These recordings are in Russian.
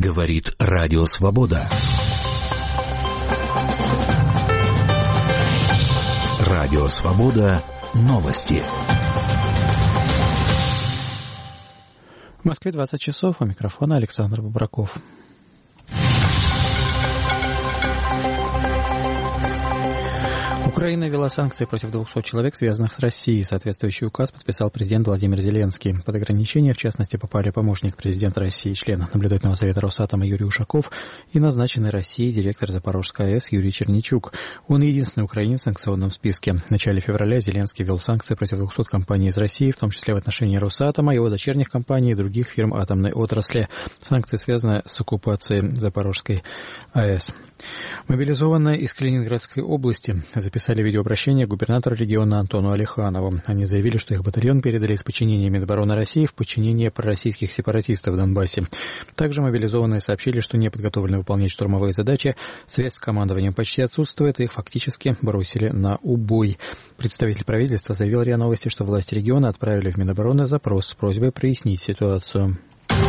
Говорит Радио Свобода. Радио Свобода. Новости. В Москве 20 часов. У микрофона Александр Бобраков. Украина ввела санкции против 200 человек, связанных с Россией. Соответствующий указ подписал президент Владимир Зеленский. Под ограничения, в частности, попали помощник президента России, член наблюдательного совета Росатома Юрий Ушаков и назначенный Россией директор Запорожской АЭС Юрий Черничук. Он единственный украинец в санкционном списке. В начале февраля Зеленский ввел санкции против 200 компаний из России, в том числе в отношении Росатома, его дочерних компаний и других фирм атомной отрасли. Санкции связаны с оккупацией Запорожской АЭС. Мобилизованные из Калининградской области записали видеообращение к губернатору региона Антону Алиханову. Они заявили, что их батальон передали из подчинения Минобороны России в подчинение пророссийских сепаратистов в Донбассе. Также мобилизованные сообщили, что не подготовлены выполнять штурмовые задачи, связь с командованием почти отсутствует, и их фактически бросили на убой. Представитель правительства заявил РИА Новости, что власти региона отправили в Минобороны запрос с просьбой прояснить ситуацию.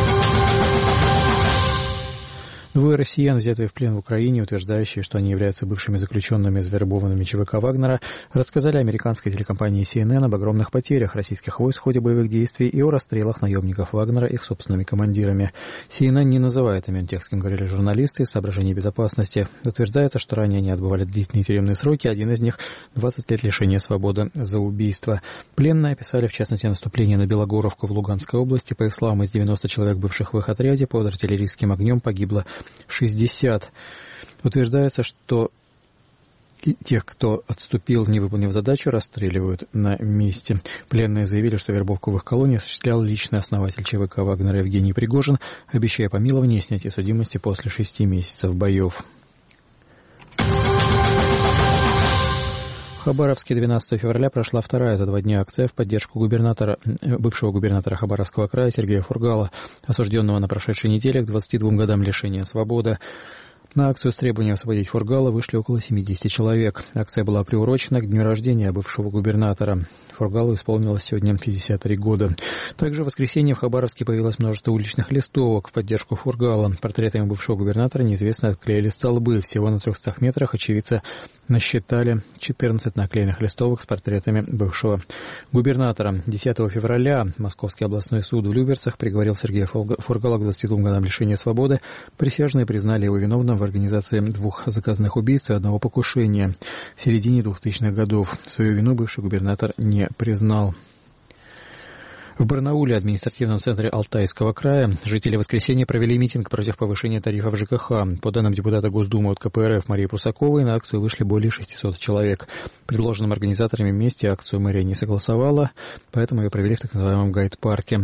Двое россиян, взятые в плен в Украине, утверждающие, что они являются бывшими заключенными, завербованными ЧВК Вагнера, рассказали американской телекомпании CNN об огромных потерях российских войск в ходе боевых действий и о расстрелах наемников Вагнера их собственными командирами. CNN не называет имен тех, с кем говорили журналисты, из соображений безопасности. Утверждается, что ранее они отбывали длительные тюремные сроки, один из них 20 лет лишения свободы за убийство. Пленные описали, в частности, наступление на Белогоровку в Луганской области. По их словам, из 90 человек, бывших в их отряде, под артиллерийским огнем погибло 60. Утверждается, что тех, кто отступил, не выполнив задачу, расстреливают на месте. Пленные заявили, что вербовку в их колонии осуществлял личный основатель ЧВК Вагнера Евгений Пригожин, обещая помилование и снятие судимости после 6 месяцев боев. В Хабаровске 12 февраля прошла вторая за 2 дня акция в поддержку бывшего губернатора Хабаровского края Сергея Фургала, осужденного на прошедшей неделе к 22 годам лишения свободы. На акцию с требованием освободить Фургала вышли около 70 человек. Акция была приурочена к дню рождения бывшего губернатора. Фургалу исполнилось сегодня 53 года. Также в воскресенье в Хабаровске появилось множество уличных листовок в поддержку Фургала. Портретами бывшего губернатора неизвестно отклеили столбы. Всего на 300 метрах очевидцы насчитали 14 наклеенных листовок с портретами бывшего губернатора. 10 февраля Московский областной суд в Люберцах приговорил Сергея Фургала к 22 годам лишения свободы. Присяжные признали его виновным в организации 2 заказных убийств и 1 покушения в середине 2000-х годов. Свою вину бывший губернатор не признал. В Барнауле, административном центре Алтайского края, жители в воскресенье провели митинг против повышения тарифов ЖКХ. По данным депутата Госдумы от КПРФ Марии Прусаковой, на акцию вышли более 600 человек. Предложенным организаторами вместе акцию мэрия не согласовала, поэтому ее провели в так называемом гайд-парке.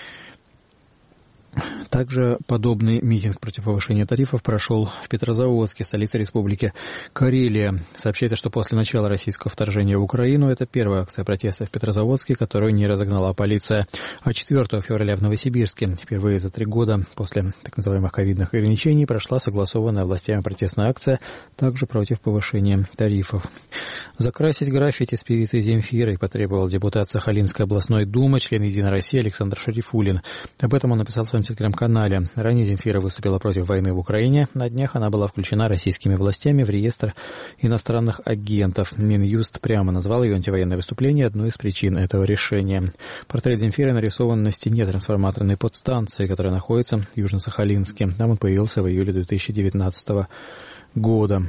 Также подобный митинг против повышения тарифов прошел в Петрозаводске, столице республики Карелия. Сообщается, что после начала российского вторжения в Украину это первая акция протеста в Петрозаводске, которую не разогнала полиция. А 4 февраля в Новосибирске, впервые за 3 года после так называемых ковидных ограничений, прошла согласованная властями протестная акция, также против повышения тарифов. Закрасить граффити с певицей Земфирой потребовал депутат Сахалинской областной думы, член «Единой России» Александр Шарифуллин. Об этом он написал в своем телеграм-канале. Ранее Земфира выступила против войны в Украине. На днях она была включена российскими властями в реестр иностранных агентов. Минюст прямо назвал ее антивоенное выступление одной из причин этого решения. Портрет Земфиры нарисован на стене трансформаторной подстанции, которая находится в Южно-Сахалинске. Там он появился в июле 2019 года.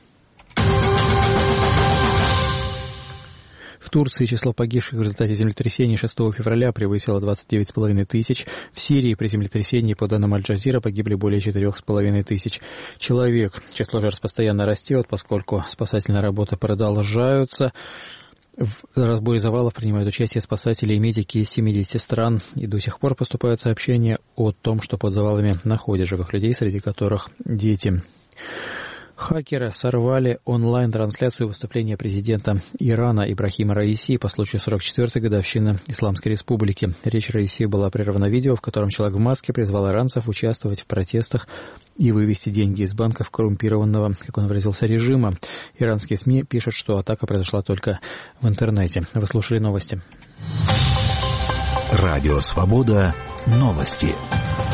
В Турции число погибших в результате землетрясений 6 февраля превысило 29,5 тысяч. В Сирии при землетрясении, по данным Аль-Джазира, погибли более 4,5 тысяч человек. Число жертв постоянно растет, поскольку спасательные работы продолжаются. В разборе завалов принимают участие спасатели и медики из 70 стран. И до сих пор поступают сообщения о том, что под завалами находят живых людей, среди которых дети. Хакеры сорвали онлайн-трансляцию выступления президента Ирана Ибрахима Раиси по случаю 44-й годовщины Исламской Республики. Речь Раиси была прервана видео, в котором человек в маске призвал иранцев участвовать в протестах и вывести деньги из банков коррумпированного, как он выразился, режима. Иранские СМИ пишут, что атака произошла только в интернете. Вы слушали новости. Радио Свобода. Новости.